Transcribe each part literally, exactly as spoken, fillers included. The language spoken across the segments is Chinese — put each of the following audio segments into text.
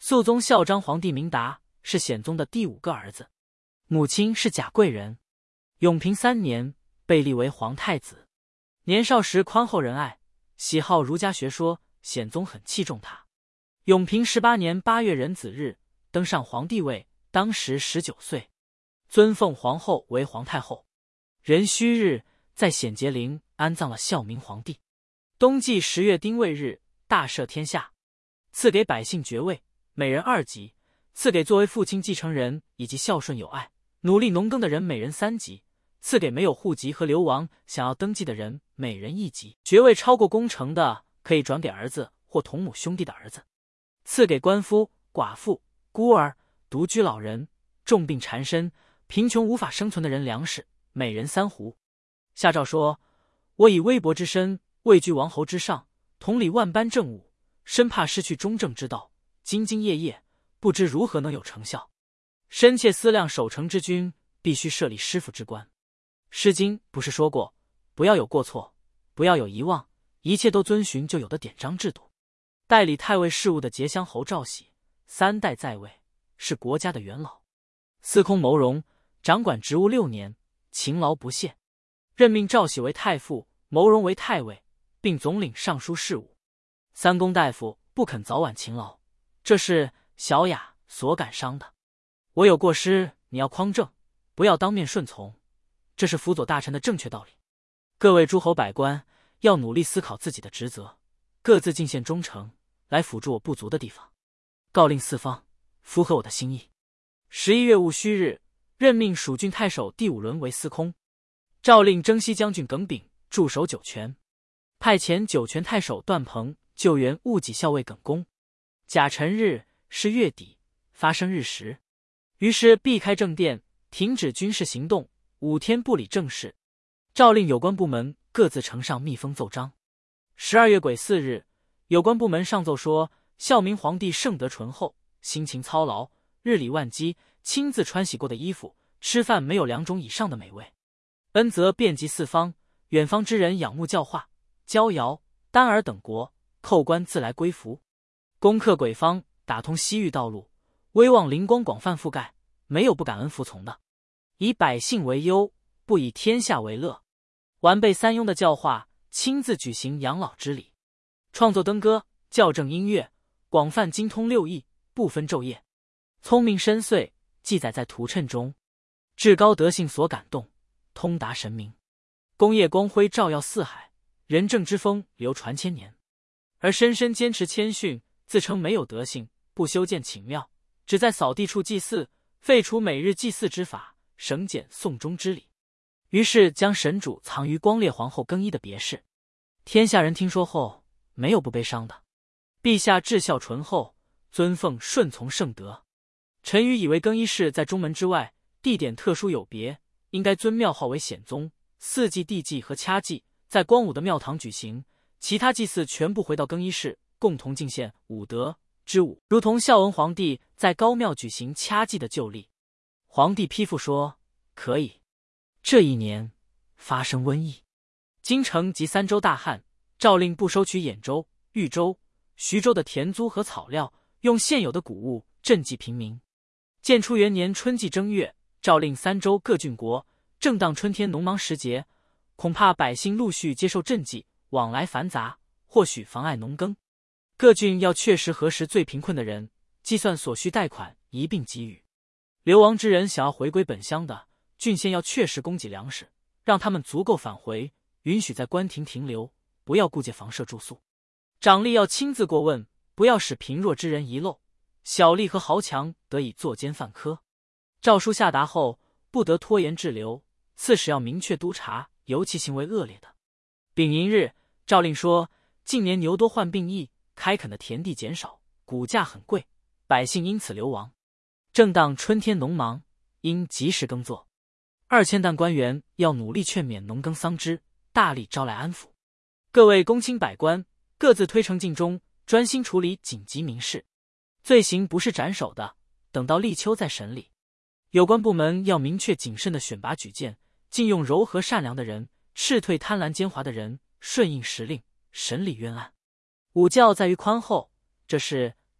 肃宗孝章皇帝明达是显宗的第五个儿子，母亲是贾贵人。永平三年被立为皇太子，年少时宽厚仁爱，喜好儒家学说，显宗很器重他。永平十八年八月壬子日登上皇帝位，当时十九岁，尊奉皇后为皇太后。壬戌日在显节陵安葬了孝明皇帝。冬季十月丁未日大赦天下，赐给百姓爵位，每人二级，赐给作为父亲继承人以及孝顺有爱、努力农耕的人每人三级，赐给没有户籍和流亡想要登记的人每人一级。爵位超过功成的可以转给儿子或同母兄弟的儿子。赐给官夫、寡妇、孤儿、独居老人、重病缠身、贫穷无法生存的人粮食，每人三斛。下诏说：我以微薄之身位居王侯之上，统理万般政务，生怕失去中正之道，兢兢业业，不知如何能有成效。深切思量守成之君必须设立师傅之官。诗经不是说过，不要有过错，不要有遗忘，一切都遵循就有的典章制度。代理太尉事务的节乡侯赵喜，三代在位，是国家的元老。司空牟荣掌管职务六年，勤劳不懈，任命赵喜为太傅，牟荣为太尉，并总领尚书事务。三公大夫不肯早晚勤劳，这是小雅所感伤的。我有过失，你要匡正，不要当面顺从，这是辅佐大臣的正确道理。各位诸侯百官要努力思考自己的职责，各自尽献忠诚，来辅助我不足的地方，告令四方，符合我的心意。十一月戊戌日，任命蜀郡太守第五轮为司空，诏令征西将军耿炳驻守酒泉，派遣酒泉太守段鹏救援戊己校尉耿恭。甲辰日是月底，发生日食，于是避开正殿，停止军事行动，五天不理政事。诏令有关部门各自呈上密封奏章。十二月癸巳日，有关部门上奏说，孝明皇帝圣德醇厚，辛勤操劳，日理万机，亲自穿洗过的衣服，吃饭没有两种以上的美味。恩泽遍及四方，远方之人仰慕教化，焦瑶、丹尔等国寇官自来归服。攻克鬼方，打通西域道路，威望灵光广泛覆盖，没有不感恩服从的。以百姓为忧，不以天下为乐。完备三庸的教化，亲自举行养老之礼，创作登歌，校正音乐，广泛精通六艺，不分昼夜，聪明深邃，记载在图谶中。至高德性所感动，通达神明。功业光辉照耀四海，仁政之风流传千年。而深深坚持谦逊，自称没有德性，不修建寝庙，只在扫地处祭祀，废除每日祭祀之法，省减送终之礼。于是将神主藏于光烈皇后更衣的别室。天下人听说后，没有不悲伤的。陛下至孝醇厚，尊奉顺从圣德。臣愚以为更衣室在中门之外，地点特殊有别，应该尊庙号为显宗，四祭、地祭和掐祭在光武的庙堂举行，其他祭祀全部回到更衣室，共同敬献武德之武，如同孝文皇帝在高庙举行掐祭的旧例。皇帝批复说可以。这一年发生瘟疫，京城及三州大旱，诏令不收取兖州、豫州、徐州的田租和草料，用现有的谷物赈济平民。建初元年春季正月，诏令三州各郡国，正当春天农忙时节，恐怕百姓陆续接受赈济，往来繁杂，或许妨碍农耕。各郡要确实核实最贫困的人，计算所需贷款，一并给予。流亡之人想要回归本乡的，郡县要确实供给粮食，让他们足够返回，允许在官亭停留，不要顾借房舍住宿。长吏要亲自过问，不要使贫弱之人遗漏，小吏和豪强得以作奸犯科。诏书下达后，不得拖延滞留，刺史要明确督察，尤其行为恶劣的。丙寅日，诏令说，近年牛多患病疫，开垦的田地减少，谷价很贵，百姓因此流亡。正当春天农忙，应及时耕作。二千担官员要努力劝勉农耕桑织，大力招来安抚。各位公卿百官各自推呈禁中，专心处理紧急民事。罪行不是斩首的，等到立秋再审理。有关部门要明确谨慎的选拔举荐，禁用柔和善良的人，斥退贪婪奸猾的人，顺应时令，审理冤案。武教在于宽厚，这是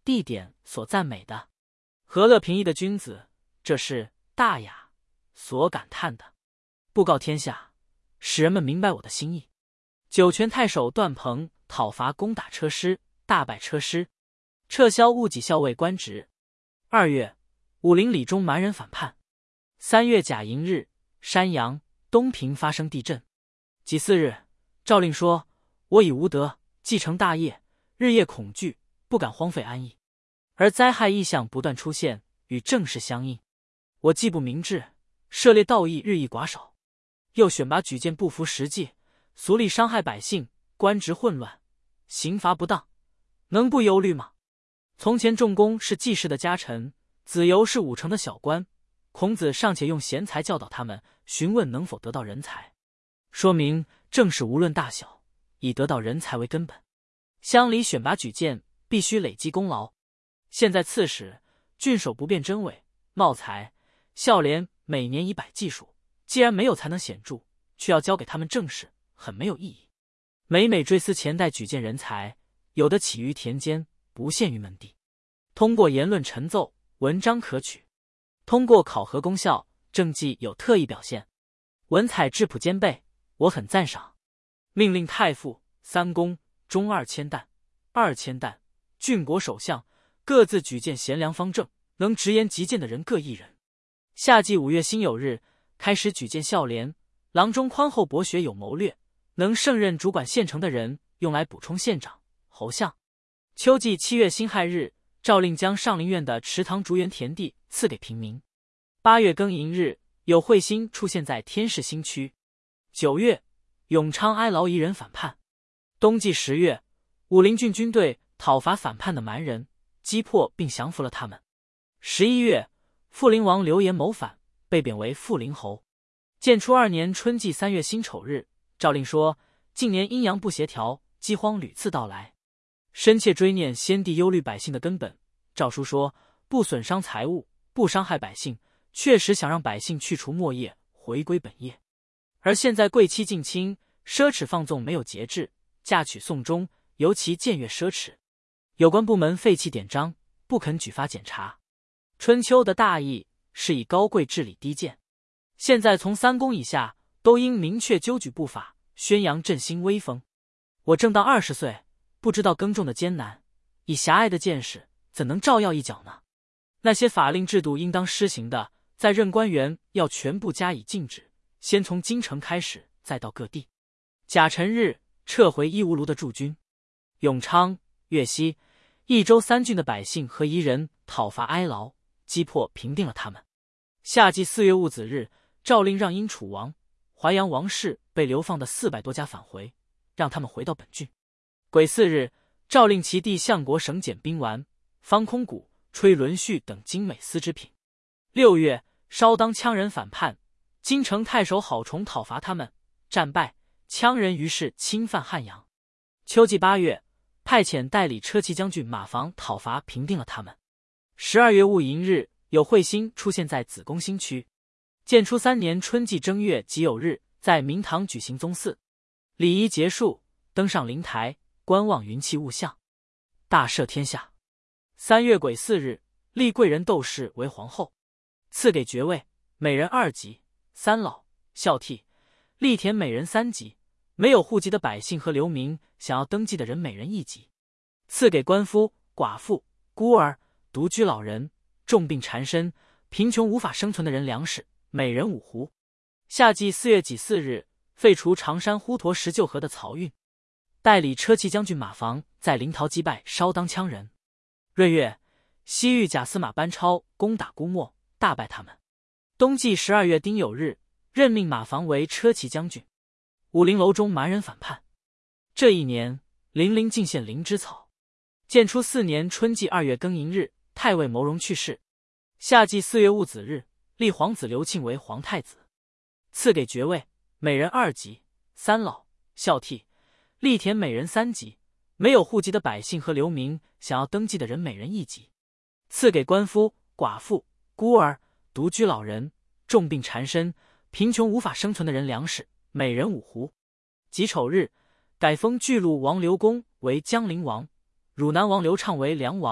地点所赞美的。和乐平易的君子，这是大雅所感叹的。布告天下，使人们明白我的心意。酒泉太守段鹏讨伐攻打车师，大败车师，撤销戊己校尉官职。二月，武陵李中蛮人反叛。三月甲寅日，山阳、东平发生地震。己巳日，诏令说：我已无德，继承大业，日夜恐惧，不敢荒废安逸。而灾害异象不断出现，与政事相应。我既不明智，涉猎盗议日益寡少，又选拔举荐不符实际，俗吏伤害百姓，官职混乱，刑罚不当，能不忧虑吗？从前仲弓是季氏的家臣，子游是武城的小官，孔子尚且用贤才教导他们，询问能否得到人才，说明政事无论大小，以得到人才为根本。乡里选拔举荐，必须累积功劳。现在刺史、郡守不辨真伪，茂才、孝廉每年以百计数，既然没有才能显著，却要交给他们政事，很没有意义。每每追思前代举荐人才，有的起于田间，不限于门第。通过言论陈奏，文章可取；通过考核功效，政绩有特异表现。文采质朴兼备，我很赞赏。命令太傅、三公、中二千担、二千担、郡国首相各自举荐贤良方正、能直言极谏的人各一人。夏季五月辛酉日，开始举荐孝廉、郎中宽厚博学有谋略，能胜任主管县城的人，用来补充县长、侯相。秋季七月辛亥日，诏令将上林苑的池塘竹园田地赐给平民。八月庚寅日，有彗星出现在天市新区。九月，永昌哀牢夷人反叛。冬季十月，武陵郡军队讨伐反叛的蛮人，击破并降服了他们。十一月，富陵王刘延谋反，被贬为富陵侯。建初二年春季三月辛丑日，诏令说：近年阴阳不协调，饥荒屡次到来，深切追念先帝忧虑百姓的根本。诏书说：不损伤财物，不伤害百姓，确实想让百姓去除末业，回归本业。而现在贵戚近亲，奢侈放纵没有节制，嫁娶送终，尤其僭越奢侈。有关部门废弃典章，不肯举发检查。春秋的大义是以高贵治理低贱，现在从三公以下都应明确纠举不法，宣扬振兴威风。我正当二十岁，不知道耕种的艰难，以狭隘的见识，怎能照耀一角呢？那些法令制度应当施行的，在任官员要全部加以禁止，先从京城开始，再到各地。甲辰日，撤回伊吾卢的驻军。永昌、越西、益州三郡的百姓和夷人讨伐哀牢，击破平定了他们。夏季四月戊子日，诏令让因楚王、淮阳王氏被流放的四百多家返回，让他们回到本郡。癸巳日，诏令其弟相国省检兵丸、方空谷、吹轮序等精美丝织品。六月，稍当羌人反叛，京城太守郝崇讨伐他们，战败，羌人于是侵犯汉阳。秋季八月，派遣代理车骑将军马房讨伐，平定了他们。十二月戊寅日，有彗星出现在子宫新区。建初三年春季正月己酉日，在明堂举行宗祀，礼仪结束，登上灵台，观望云气物象，大赦天下。三月癸巳日，立贵人窦氏为皇后，赐给爵位，每人二级，三老孝悌，力田每人三级，没有户籍的百姓和流民想要登记的人每人一级，赐给官夫、寡妇、孤儿、独居老人、重病缠身、贫穷无法生存的人粮食，每人五斛。夏季四月己巳日，废除常山呼沱石臼河的漕运，代理车骑将军马房在临洮击败稍当羌人。闰月，西域贾司马班超攻打姑墨，大败他们。冬季十二月丁酉日，任命马房为车骑将军。武陵楼中蛮人反叛。这一年，零陵进献灵芝草。建初四年春季二月庚寅日，太尉牟荣去世。夏季四月戊子日，立皇子刘庆为皇太子，赐给爵位，每人二级，三老孝悌，力田每人三级，没有户籍的百姓和流民想要登记的人每人一级，赐给官夫、寡妇、孤儿、独居老人、重病缠身、贫穷无法生存的人粮食，每人五斛。己丑日，改封巨鹿王刘公为江陵王，汝南王刘畅为梁王，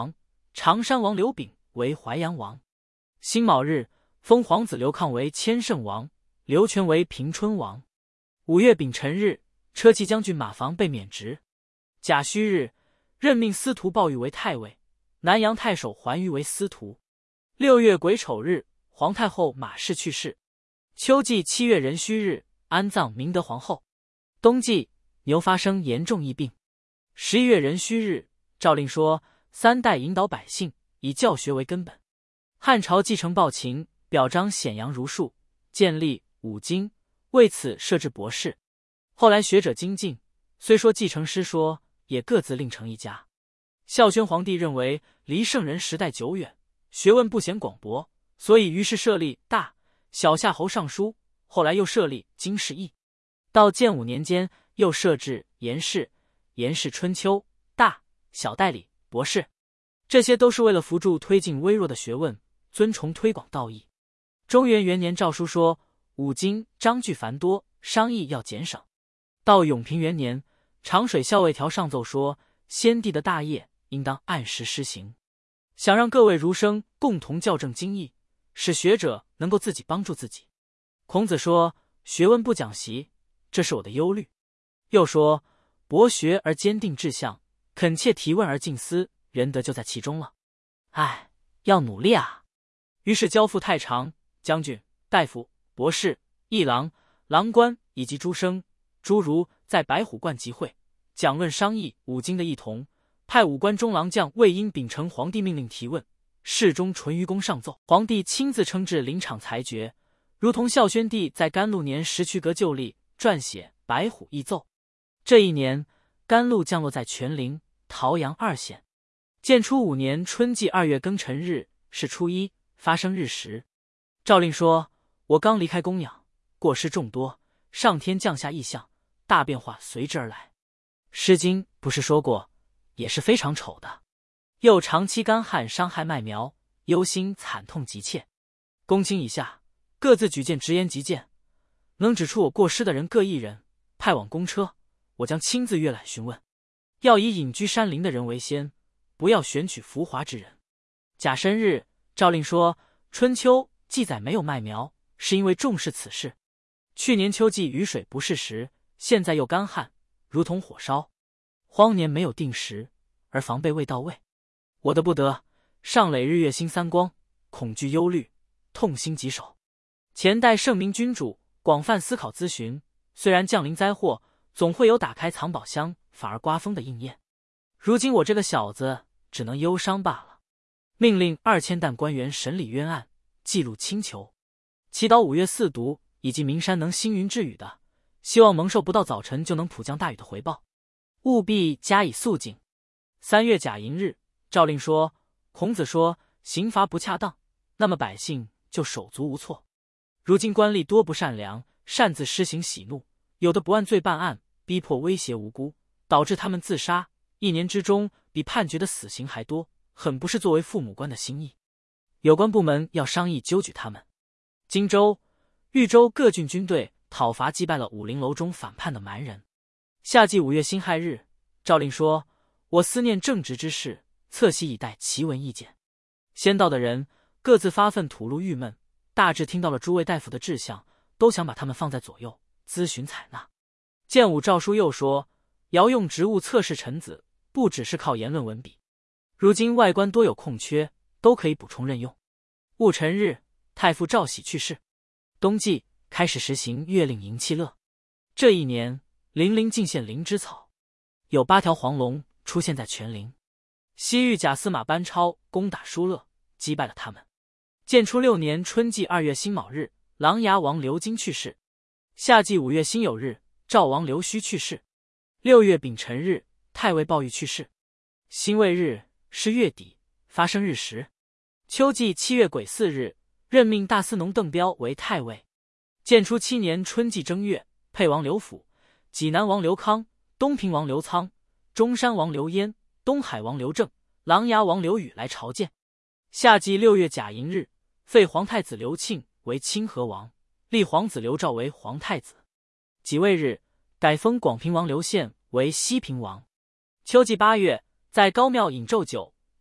常山王刘炳为淮阳王。辛卯日，封皇子刘抗为千圣王，刘权为平春王。五月丙辰日，车骑将军马房被免职。甲戌日，任命司徒鲍玉为太尉，南阳太守桓瑜为司徒。六月癸丑日，皇太后马氏去世。秋季七月壬戌日，安葬明德皇后。冬季，牛发生严重疫病。十一月壬戌日，诏令说三代引导百姓，以教学为根本。汉朝继承暴秦，表彰显扬儒术，建立五经，为此设置博士。后来学者精进，虽说继承师说，也各自另成一家。孝宣皇帝认为离圣人时代久远，学问不显广博，所以于是设立大小夏侯尚书，后来又设立经世义。到建武年间，又设置言事、言事春秋、大小代理、博士，这些都是为了扶助推进微弱的学问，尊崇推广道义。中元元年诏书说，五经章句繁多，商议要减省。到永平元年，长水校尉条上奏说，先帝的大业应当按时施行，想让各位儒生共同校正经义，使学者能够自己帮助自己。孔子说，学问不讲习，这是我的忧虑。又说，博学而坚定志向，恳切提问而静思，仁德就在其中了。哎，要努力啊！于是交付太常、将军、大夫、博士、议郎、郎官以及诸生诸儒在白虎观集会，讲论商议五经的异同，派五官中郎将魏婴秉承皇帝命令提问，侍中淳于公上奏，皇帝亲自称至临场裁决，如同孝宣帝在甘露年石渠阁就立撰写白虎议奏。这一年，甘露降落在全陵、桃阳二县。建初五年春季二月庚辰日是初一，发生日食。诏令说，我刚离开供养，过失众多，上天降下异象，大变化随之而来。诗经不是说过，也是非常丑的。又长期干旱伤害麦苗，忧心惨痛急切。公卿以下各自举荐直言极谏，能指出我过失的人各一人，派往公车，我将亲自阅览询问。要以隐居山林的人为先，不要选取浮华之人。甲申日，诏令说，春秋记载没有麦苗，是因为重视此事。去年秋季雨水不适时，现在又干旱，如同火烧。荒年没有定时，而防备未到位。我的不得，上累日月星三光，恐惧忧虑，痛心疾首。前代圣明君主广泛思考咨询，虽然降临灾祸，总会有打开藏宝箱反而刮风的应验。如今我这个小子只能忧伤罢了。命令二千担官员审理冤案，记录清求，祈祷五月四渎以及名山能星云致雨的，希望蒙受不到早晨就能普降大雨的回报，务必加以肃静。三月甲寅日，诏令说，孔子说刑罚不恰当，那么百姓就手足无措。如今官吏多不善良，擅自施行喜怒，有的不按罪办案，逼迫威胁无辜，导致他们自杀，一年之中比判决的死刑还多，很不是作为父母官的心意。有关部门要商议纠举他们。荆州、豫州各郡军队讨伐击败了武陵楼中反叛的蛮人。夏季五月辛亥日，诏令说，我思念正直之事，侧席以待奇闻意见。先到的人各自发愤吐露郁闷，大致听到了诸位大夫的志向，都想把他们放在左右咨询采纳。建武诏书又说，遥用职务测试臣子，不只是靠言论文笔，如今外官多有空缺，都可以补充任用。戊辰日，太傅赵喜去世。冬季开始实行月令迎七乐。这一年，零陵进献灵芝草，有八条黄龙出现在全陵。西域假司马班超攻打疏勒，击败了他们。建初六年春季二月辛卯日，琅琊王刘京去世。夏季五月辛酉日，赵王刘须去世。六月丙辰日，太尉鲍玉去世。辛未日是月底，发生日食。秋季七月癸巳日，任命大司农邓彪为太尉。建初七年春季正月，沛王刘辅、济南王刘康、东平王刘仓、中山王刘焉、东海王刘正、琅琊王刘宇来朝见。夏季六月甲寅日，废皇太子刘庆为清河王，立皇子刘肇为皇太子。己未日，改封广平王刘宪为西平王。秋季八月，在高庙饮酎酒，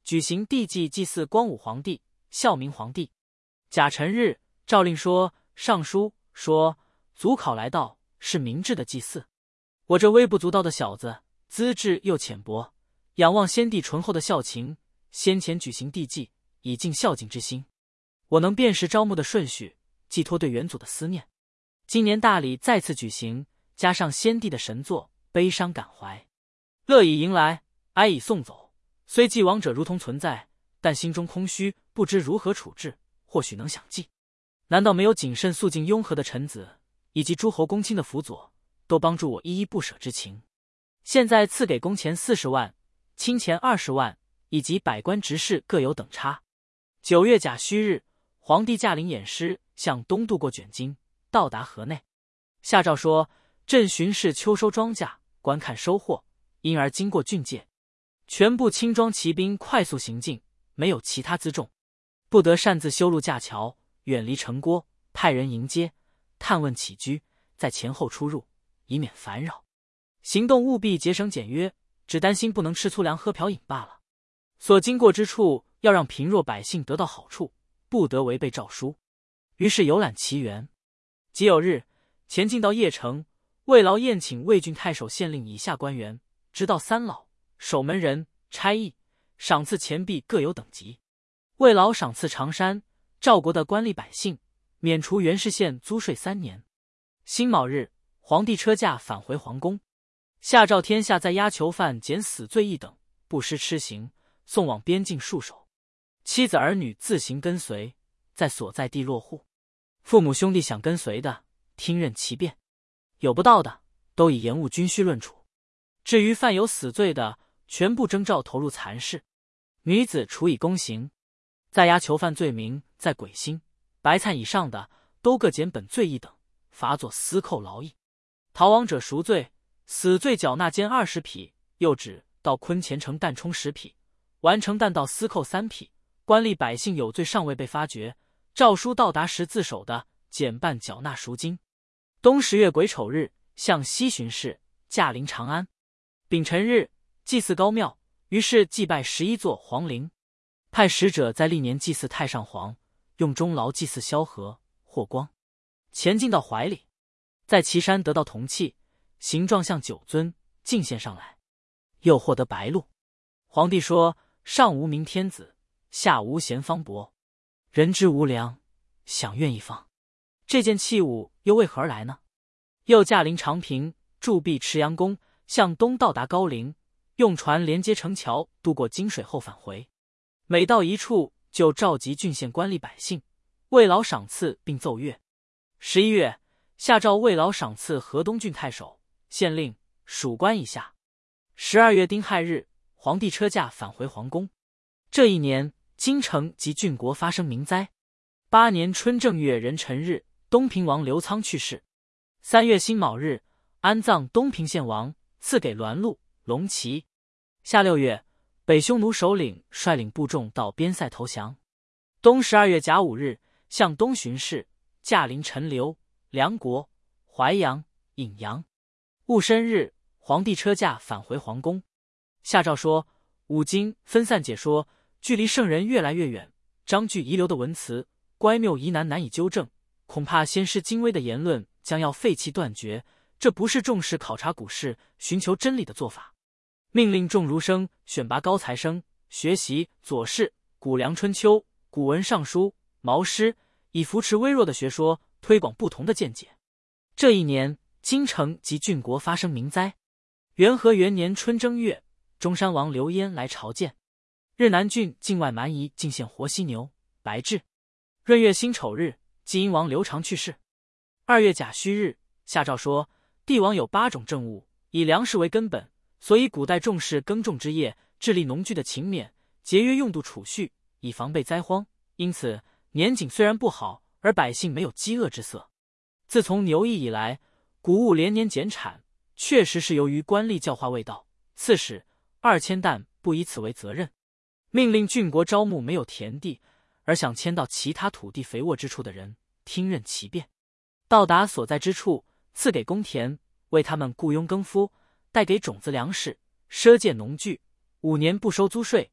举行帝祭祭祀光武皇帝、孝明皇帝。甲辰日，诏令说上书说祖考来到，是明智的祭祀。我这微不足道的小子，资质又浅薄，仰望先帝醇厚的孝情，先前举行帝祭，以尽孝敬之心。我能辨识招募的顺序，寄托对元祖的思念。今年大礼再次举行，加上先帝的神作，悲伤感怀。乐以迎来，哀以送走。虽既往者如同存在，但心中空虚，不知如何处置。或许能想记，难道没有谨慎肃静雍和的臣子，以及诸侯公卿的辅佐，都帮助我依依不舍之情？现在赐给工钱四十万，卿钱二十万，以及百官执事各有等差。九月甲戌日，皇帝驾临偃师，向东渡过卷津，到达河内。下诏说，朕巡视秋收庄稼，观看收获，因而经过郡界，全部轻装骑兵快速行进，没有其他辎重，不得擅自修路架桥，远离城郭，派人迎接，探问起居，在前后出入，以免烦扰。行动务必节省简约，只担心不能吃粗粮喝瓢饮罢了。所经过之处，要让贫弱百姓得到好处，不得违背诏书。于是游览其园。己酉日，前进到邺城，慰劳宴请魏郡太守县令以下官员，直到三老、守门人、差役，赏赐钱币各有等级。慰劳赏赐常山、赵国的官吏百姓，免除袁氏县租税三年。辛卯日，皇帝车驾返回皇宫，下诏天下在押囚犯减死罪一等，不施笞刑，送往边境戍守。妻子儿女自行跟随，在所在地落户。父母兄弟想跟随的，听任其便；有不到的，都以延误军需论处。至于犯有死罪的，全部征召投入蚕室。女子处以宫刑。在押囚犯罪名在鬼薪、白灿以上的，都各减本罪一等，罚作司寇劳役。逃亡者赎罪，死罪缴纳监二十匹，又指到昆前城弹充十匹，完成弹道司寇三匹。官吏百姓有罪尚未被发觉，诏书到达时自首的，减半缴纳赎金。冬十月癸丑日，向西巡视，驾临长安。丙辰日，祭祀高庙，于是祭拜十一座皇陵。派使者在历年祭祀太上皇，用钟劳祭祀萧何、霍光。前进到怀里，在岐山得到铜器，形状像九尊，进献上来，又获得白鹿。皇帝说：上无明天子，下无贤方伯，人之无良，想愿一方。这件器物又为何而来呢？又驾临长平，驻跸池阳宫，向东到达高陵，用船连接城桥，渡过金水后返回。每到一处，就召集郡县官吏百姓，慰劳赏赐，并奏乐。十一月，下诏慰劳赏赐河东郡太守、县令、属官以下。十二月丁亥日，皇帝车驾返回皇宫。这一年，京城及郡国发生民灾。八年春正月壬辰日，东平王刘仓去世。三月辛卯日，安葬东平县王，赐给栾禄、龙旗。夏六月，北匈奴首领率领部众到边塞投降。冬十二月甲午日，向东巡视，驾临陈留、梁国、淮阳、颍阳。戊申日，皇帝车驾返回皇宫。下诏说，五经分散解说，距离圣人越来越远，章句遗留的文辞乖谬疑难难以纠正，恐怕先师精微的言论将要废弃断绝，这不是重视考察古事、寻求真理的做法。命令众儒生选拔高材生，学习《左氏》《古梁春秋》《古文尚书》《毛诗》，以扶持微弱的学说，推广不同的见解。这一年，京城及郡国发生民灾。元和元年春正月，中山王刘焉来朝见。日南郡境外蛮夷进献活犀牛、白雉。闰月辛丑日，晋阴王刘长去世。二月甲戌日，下诏说，帝王有八种政务，以粮食为根本，所以古代重视耕种之业，致力农具的勤勉，节约用度储蓄，以防备灾荒。因此年景虽然不好，而百姓没有饥饿之色。自从牛疫以来，谷物连年减产，确实是由于官吏教化未到。刺史二千担不以此为责任，命令郡国招募没有田地而想迁到其他土地肥沃之处的人，听任其便。到达所在之处，赐给公田，为他们雇佣耕夫，带给种子粮食，赊借农具，五年不收租税，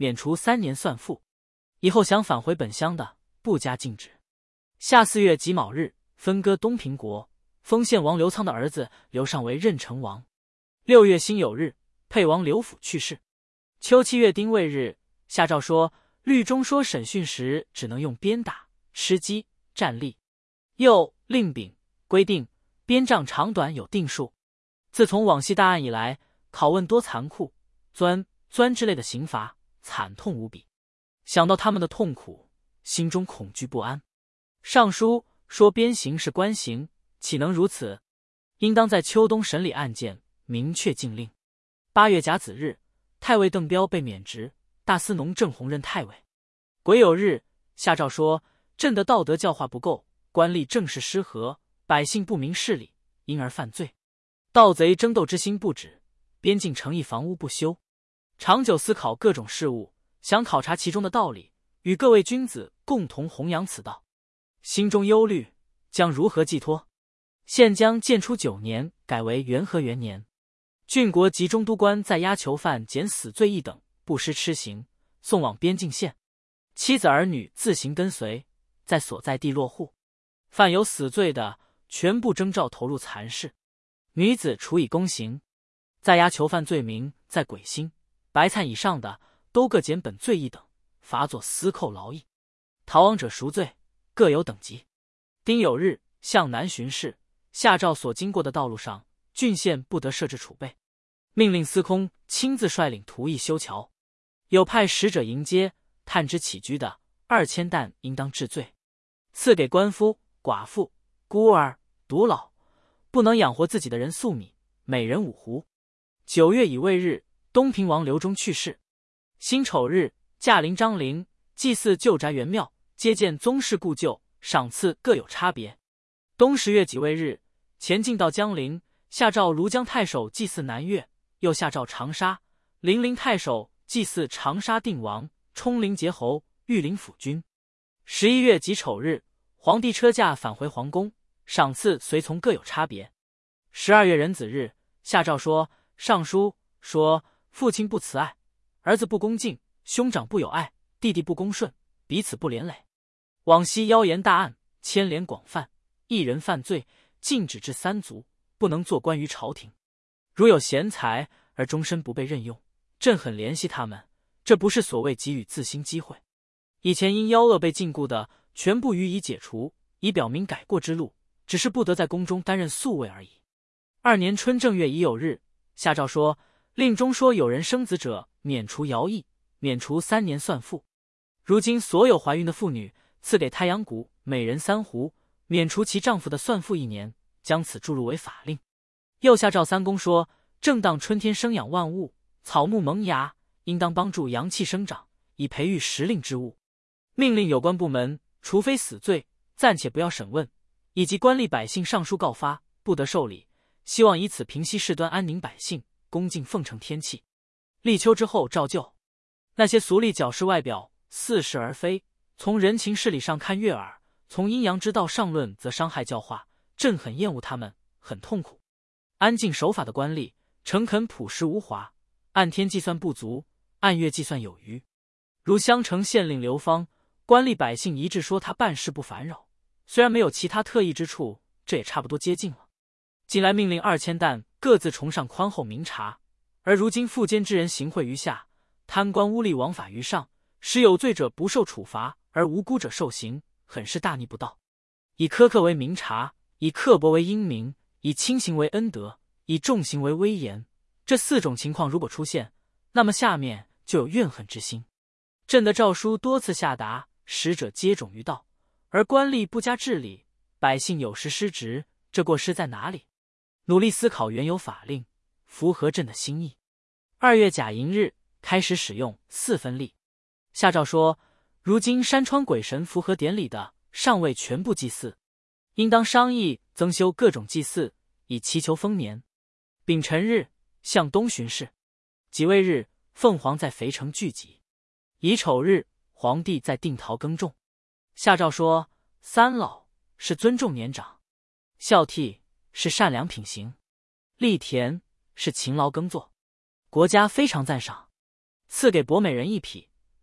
免除三年算赋。以后想返回本乡的，不加禁止。夏四月己卯日，分割东平国，封献王刘仓的儿子刘尚为任城王。六月辛酉日，沛王刘辅去世。秋七月丁未日，下诏说律中说审讯时只能用鞭打、吃鸡、站立。又令丙规定鞭杖长短有定数。自从往昔大案以来，拷问多残酷，钻钻之类的刑罚惨痛无比。想到他们的痛苦，心中恐惧不安。上书说鞭刑是官刑，岂能如此？应当在秋冬审理案件，明确禁令。八月甲子日，太尉邓彪被免职，大司农郑弘任太尉。癸酉日，下诏说朕的道德教化不够，官吏政事失和，百姓不明事理，因而犯罪。盗贼争斗之心不止，边境城邑房屋不修。长久思考各种事物，想考察其中的道理，与各位君子共同弘扬此道。心中忧虑，将如何寄托？现将建初九年改为元和元年。郡国及中都官在押囚犯减死罪一等，不施笞刑，送往边境县。妻子儿女自行跟随，在所在地落户。犯有死罪的，全部征召投入蚕室。女子处以宫刑。在押囚犯罪名在鬼星、白灿以上的，都各减本罪一等，罚作司寇劳役。逃亡者赎罪，各有等级。丁酉日，向南巡视，下诏所经过的道路上，郡县不得设置储备。命令司空亲自率领徒役修桥。有派使者迎接，探知起居的二千担应当治罪，赐给官夫、寡妇、孤儿、独老，不能养活自己的人粟米，每人五斛。九月乙未日，东平王刘忠去世。辛丑日，驾临张陵，祭祀旧宅元庙，接见宗室故旧，赏赐各有差别。冬十月己未日，前进到江陵，下诏庐江太守祭祀南岳，又下诏长沙、零陵太守祭祀长沙定王、冲陵节侯、御林府君。十一月己丑日，皇帝车驾返回皇宫，赏赐随从各有差别。十二月壬子日，下诏说上书说父亲不慈爱，儿子不恭敬，兄长不友爱，弟弟不恭顺，彼此不连累。往昔妖言大案，牵连广泛，一人犯罪，禁止至三族，不能做官于朝廷。如有贤才而终身不被任用，朕很怜惜他们，这不是所谓给予自新机会。以前因妖恶被禁锢的，全部予以解除，以表明改过之路，只是不得在宫中担任宿卫而已。二年春正月乙酉日，下诏说令中说有人生子者，免除徭役，免除三年算赋。如今所有怀孕的妇女，赐给太阳谷每人三斛，免除其丈夫的算赋一年，将此注入为法令。又下诏三公说，正当春天生养万物，草木萌芽，应当帮助阳气生长，以培育时令之物。命令有关部门，除非死罪，暂且不要审问，以及官吏百姓上书告发，不得受理，希望以此平息事端，安宁百姓，恭敬奉承天气。立秋之后照旧。那些俗吏矫饰外表，似是而非，从人情事理上看悦耳，从阴阳之道上论则伤害教化，朕很厌恶他们，很痛苦。安静守法的官吏，诚恳朴实无华，按天计算不足，按月计算有余。如襄城县令刘芳，官吏百姓一致说他办事不繁扰，虽然没有其他特异之处，这也差不多接近了。近来命令二千担各自崇尚宽厚明察，而如今附奸之人行贿于下，贪官污吏枉法于上，使有罪者不受处罚，而无辜者受刑，很是大逆不道。以苛刻为明察，以刻薄为英明，以轻刑为恩德，以重刑为威严，这四种情况如果出现，那么下面就有怨恨之心。朕的诏书多次下达，使者接踵于道，而官吏不加治理，百姓有时失职，这过失在哪里？努力思考原有法令，符合朕的心意。二月甲寅日，开始使用四分历。下诏说，如今山川鬼神符合典礼的，尚未全部祭祀，应当商议增修各种祭祀，以祈求丰年。丙辰日，向东巡视。己未日，凤凰在肥城聚集。乙丑日，皇帝在定陶耕种。下诏说，三老是尊重年长，孝悌是善良品行，力田是勤劳耕作，国家非常赞赏，赐给博美人一匹，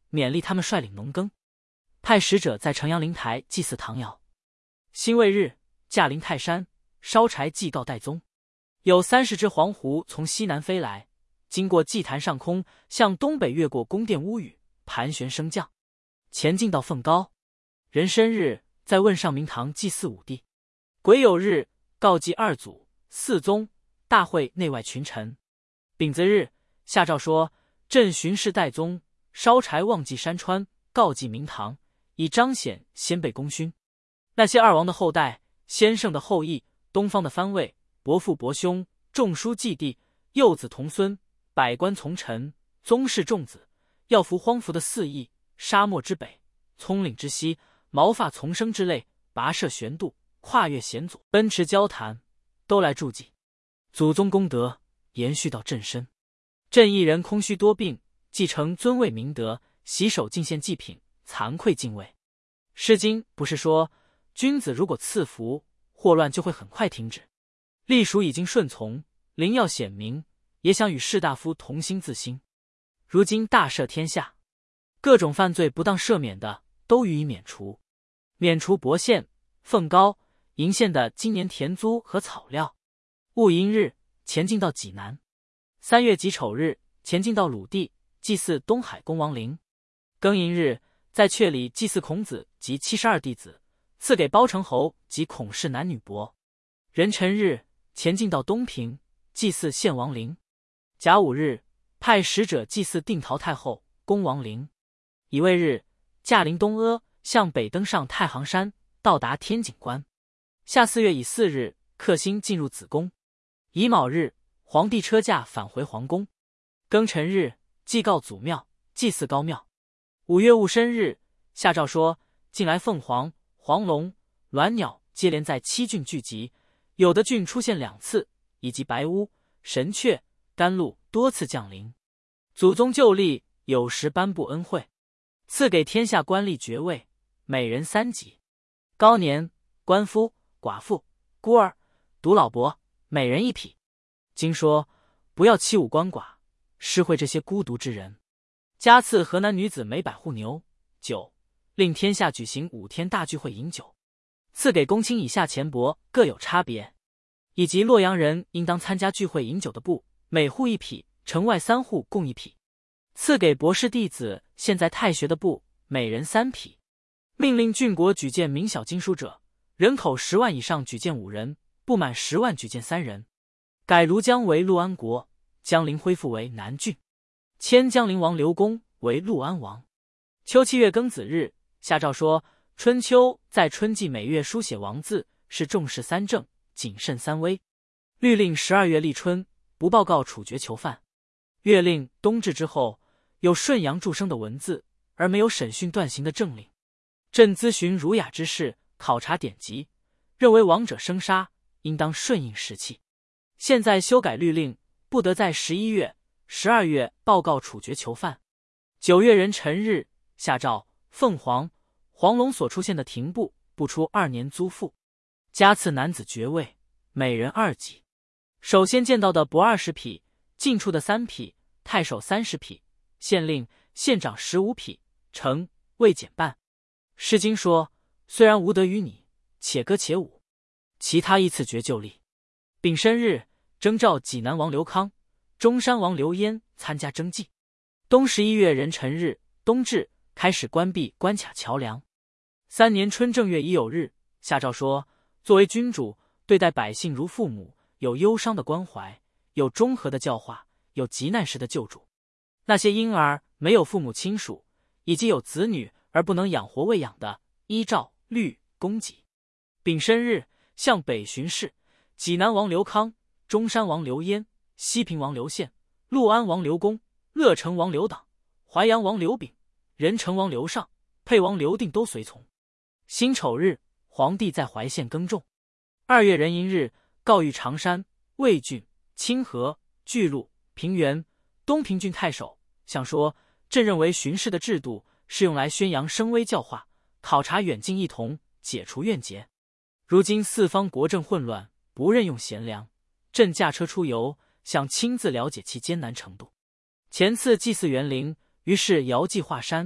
勉励他们率领农耕，派使者在城阳灵台祭祀唐尧。辛未日，驾临泰山，烧柴祭告代宗。有三十只黄狐从西南飞来，经过祭坛上空，向东北越过宫殿屋宇，盘旋升降，前进到凤高。壬申日，在问上明堂祭祀武帝。癸酉日，告祭二祖、四宗，大会内外群臣。丙子日，下诏说：朕巡视代宗，烧柴望祭山川，告祭明堂，以彰显先辈功勋。那些二王的后代，先圣的后裔，东方的藩尉，伯父伯兄，众叔继弟，幼子童孙，百官从臣，宗室众子，要服荒服的四邑，沙漠之北，葱岭之西，毛发丛生之类，跋涉悬渡，跨越险阻，奔驰交谈，都来助祭。祖宗功德延续到朕身。朕一人空虚多病，继承尊位明德，洗手进献祭品，惭愧敬畏。诗经不是说，君子如果赐福，祸乱就会很快停止。隶属已经顺从，灵要显明，也想与士大夫同心自兴。如今大赦天下，各种犯罪不当赦免的都予以免除，免除亳县、凤高、鄞县的今年田租和草料。戊寅日，前进到济南。三月己丑日，前进到鲁地，祭祀东海公王陵。庚寅日，在阙里祭祀孔子及七十二弟子，赐给包成侯及孔氏男女帛。壬辰日，前进到东平，祭祀献王陵。甲午日，派使者祭祀定陶太后、恭王陵。乙未日，驾临东阿，向北登上太行山，到达天井关。夏四月乙巳日，克星进入子宫。乙卯日，皇帝车驾返回皇宫。庚辰日，祭告祖庙，祭祀高庙。五月戊申日，下诏说，近来凤凰、黄龙、鸾鸟接连在七郡聚集，有的郡出现两次，以及白乌、神阙、甘露多次降临。祖宗旧历有时颁布恩惠，赐给天下官吏爵位，每人三级。高年、官夫、寡妇、孤儿、独老伯，每人一匹。经说，不要欺侮鳏寡，施惠这些孤独之人。加赐河南女子每百户牛酒，令天下举行五天大聚会饮酒。赐给公卿以下钱帛各有差别，以及洛阳人应当参加聚会饮酒的布，每户一匹，城外三户共一匹。赐给博士弟子现在太学的布，每人三匹。命令郡国举荐名小经书者，人口十万以上举荐五人，不满十万举荐三人。改庐江为陆安国，江陵恢复为南郡。迁江陵王刘公为陆安王。秋七月庚子日，下诏说，春秋在春季每月书写王字，是重视三正，谨慎三威。律令十二月立春，不报告处决囚犯。月令冬至之后，有顺阳助生的文字，而没有审讯断刑的政令。朕咨询儒雅之士，考察典籍，认为亡者生杀，应当顺应时气。现在修改律令，不得在十一月、十二月报告处决囚犯。九月壬辰日，下诏凤凰、黄龙所出现的廷部不出二年租赋，加赐男子爵位，每人二级。首先见到的帛二十匹，近处的三匹，太守三十匹，县令、县长十五匹，成未减半。诗经说，虽然无德于你，且歌且舞。其他依次爵就例。丙申日，征召济南王刘康、中山王刘焉参加征祭。冬十一月壬辰日，冬至，开始关闭关卡桥梁。三年春正月乙酉日，下诏说，作为君主，对待百姓如父母，有忧伤的关怀，有中和的教化，有急难时的救助。那些婴儿没有父母亲属，以及有子女而不能养活喂养的，依照律供给。丙申日，向北巡视，济南王刘康、中山王刘焉、西平王刘宪、陆安王刘公、乐成王刘党、淮阳王刘炳、仁成王刘尚、沛王刘定都随从。辛丑日，皇帝在淮县耕种。二月壬寅日，告谕常山、魏郡、清河、巨鹿、平原、东平郡太守，想说，朕认为巡视的制度是用来宣扬声威教化，考察远近异同，解除怨结。如今四方国政混乱，不任用贤良，朕驾车出游，想亲自了解其艰难程度。前次祭祀园陵，于是遥祭华山，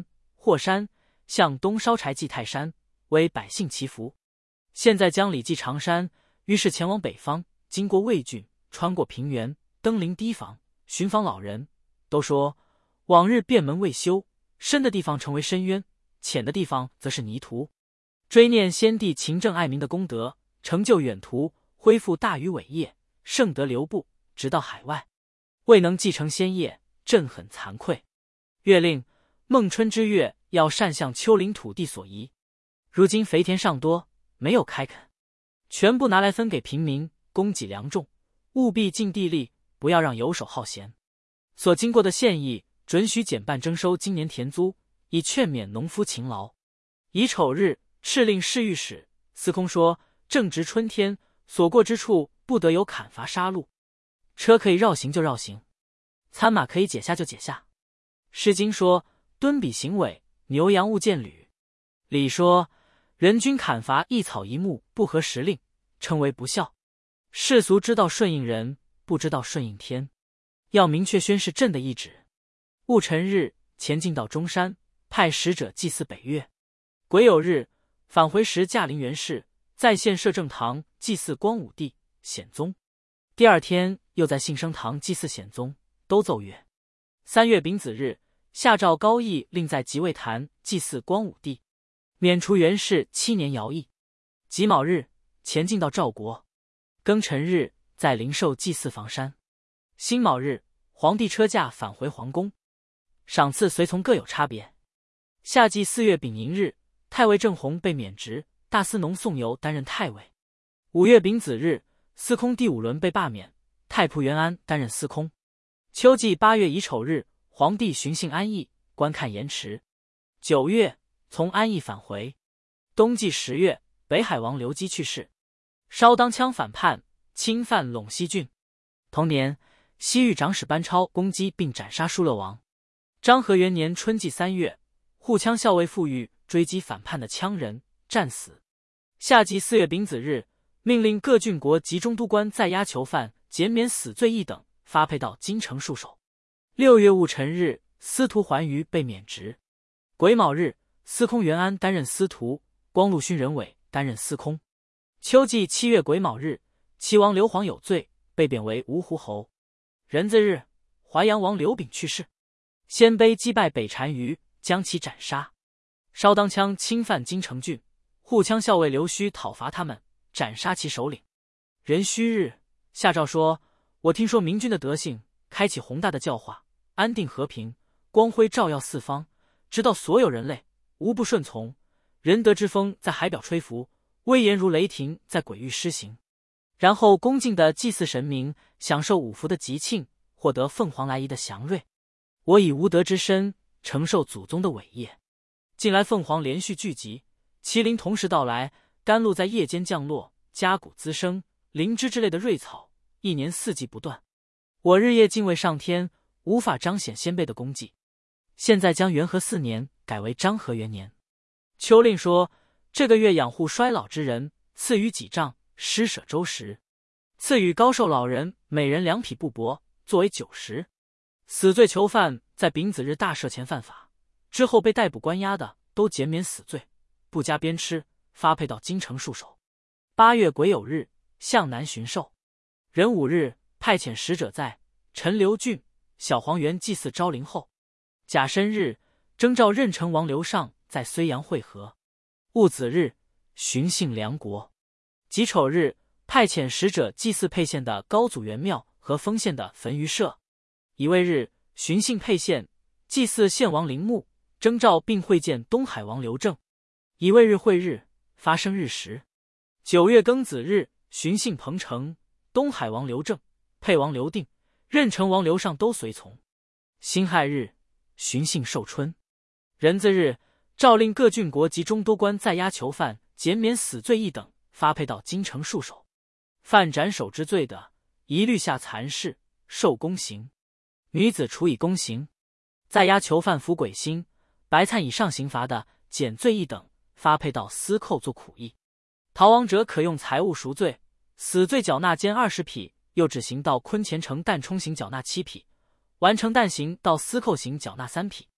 霍山，向东烧柴祭泰山，为百姓祈福。现在将礼祭长山，于是前往北方，经过魏郡，穿过平原，登临堤防，寻访老人。都说往日便门未修，深的地方成为深渊，浅的地方则是泥土。追念先帝勤政爱民的功德，成就远图，恢复大禹伟业，盛德流布，直到海外，未能继承先业，朕很惭愧。月令孟春之月，要善向丘陵土地所宜。如今肥田尚多，没有开垦，全部拿来分给平民，供给粮种，务必尽地力，不要让游手好闲。所经过的县邑，准许减半征收今年田租，以劝勉农夫勤劳。乙丑日，敕令侍御史司空说，正值春天，所过之处不得有砍伐杀戮，车可以绕行就绕行，参马可以解下就解下。诗经说，敦比行尾，牛羊勿见履。礼说，人均砍伐一草一木不合时令，称为不孝。世俗知道顺应人，不知道顺应天，要明确宣示朕的意旨。戊辰日，前进到中山，派使者祭祀北岳。癸酉日，返回时驾临元氏，在县摄政堂祭祀光武帝、显宗。第二天又在信生堂祭祀显宗，都奏乐。三月丙子日，下诏高义令在即位坛祭祀光武帝，免除元氏七年徭役。己卯日，前进到赵国。庚辰日，在灵寿祭祀房山。辛卯日，皇帝车驾返回皇宫，赏赐随从各有差别。夏季四月丙寅日，太尉郑弘被免职，大司农宋由担任太尉。五月丙子日，司空第五轮被罢免，太仆袁安担任司空。秋季八月乙丑日，皇帝巡幸安邑，观看盐池。九月，从安邑返回。冬季十月，北海王刘基去世。烧当羌反叛，侵犯陇西郡。同年，西域长史班超攻击并斩杀疏勒王。章和元年春季三月，护羌校尉傅玉追击反叛的羌人，战死。夏季四月丙子日，命令各郡国及中都官在押囚犯减免死罪一等，发配到京城戍守。六月戊辰日，司徒桓瑜被免职。癸卯日，司空袁安担任司徒，光禄勋任伟担任司空。秋季七月癸卯日，齐王刘皇有罪，被贬为芜湖侯。壬子日，淮阳王刘炳去世，鲜卑击败北单于，将其斩杀。烧当羌侵犯金城郡，护羌校尉刘须讨伐他们，斩杀其首领。壬戌日，下诏说，我听说明君的德性，开启宏大的教化，安定和平，光辉照耀四方，直到所有人类无不顺从。仁德之风在海表吹拂，威严如雷霆在鬼域施行。然后恭敬地祭祀神明，享受五福的吉庆，获得凤凰来仪的祥瑞。我以无德之身承受祖宗的伟业。近来凤凰连续聚集，麒麟同时到来，甘露在夜间降落，嘉谷滋生，灵芝之类的瑞草，一年四季不断。我日夜敬畏上天，无法彰显先辈的功绩。现在将元和四年改为章和元年。秋令说，这个月养护衰老之人，赐予几丈，施舍周时；赐予高寿老人每人两匹布帛，作为酒食。死罪囚犯在丙子日大赦前犯法，之后被逮捕关押的，都减免死罪，不加鞭笞，发配到京城戍守。八月癸酉日，向南巡狩。壬午日，派遣使者在陈留郡、小黄原祭祀昭陵后。甲申日，征召任城王刘尚在睢阳会合。戊子日，巡幸梁国。己丑日，派遣使者祭祀沛县的高祖元庙和丰县的焚于社。乙未日，巡幸沛县，祭祀县王陵墓，征召并会见东海王刘正。乙未日会日，发生日时。九月庚子日，巡幸彭城，东海王刘正、沛王刘定、任城王刘尚都随从。辛亥日，巡幸寿春。壬子日，诏令各郡国及中都官在押囚犯减免死罪一等，发配到京城戍守。犯斩首之罪的，一律下蚕室，受宫刑。女子处以宫刑。在押囚犯服鬼薪、白灿以上刑罚的，减罪一等，发配到司寇做苦役。逃亡者可用财物赎罪，死罪缴纳监二十匹，又只刑到昆前城旦冲刑缴纳七匹，完成旦刑到司寇刑缴纳三匹。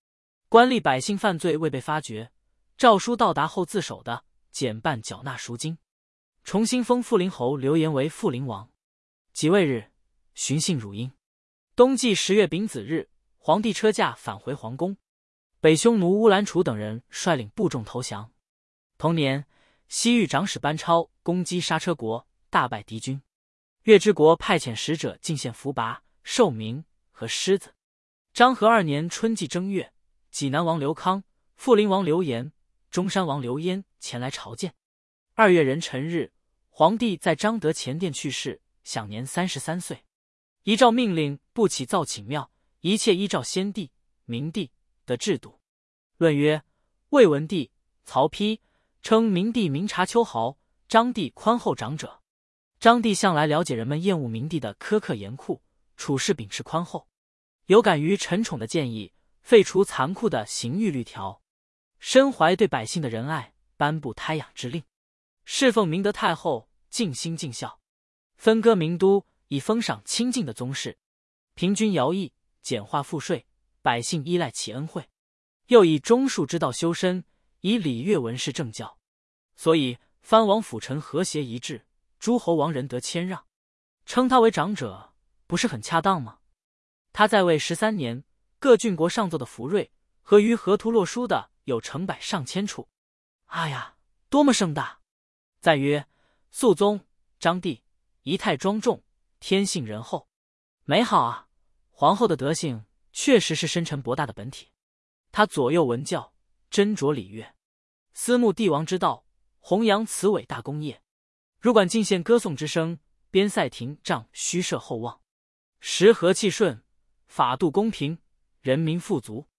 官吏百姓犯罪未被发觉，诏书到达后自首的，减半缴纳赎金。重新封富陵侯刘延为富陵王。己未日，巡幸汝阴。冬季十月丙子日，皇帝车驾返回皇宫，北匈奴乌兰楚等人率领部众投降。同年，西域长史班超攻击刹车国，大败敌军。月之国派遣使者进献伏拔、寿明和狮子。章和二年春季正月，济南王刘康、富陵王刘延、中山王刘焉前来朝见。二月壬辰日，皇帝在彰德前殿去世，享年三十三岁。遗诏命令不起造寝庙，一切依照先帝、明帝的制度。论曰：魏文帝、曹丕称明帝明察秋毫，章帝宽厚长者。章帝向来了解人们厌恶明帝的苛刻严酷，处事秉持宽厚，有感于陈宠的建议，废除残酷的刑狱律条，深怀对百姓的仁爱，颁布胎养之令，侍奉明德太后，尽心尽孝，分割名都，以封赏清静的宗室，平均徭役，简化赋税，百姓依赖其恩惠。又以忠恕之道修身，以礼乐文士政教，所以藩王辅臣和谐一致，诸侯王仁德谦让，称他为长者，不是很恰当吗？他在位十三年，各郡国上奏的福瑞，和于河图洛书的有成百上千处。啊呀，多么盛大！再曰：肃宗、章帝仪态庄重，天性仁厚，美好啊！皇后的德性确实是深沉博大的本体。他左右文教，斟酌礼乐，思慕帝王之道，弘扬此伟大功业。如管进献歌颂之声，边塞廷杖虚设厚望，时和气顺，法度公平，人民富足。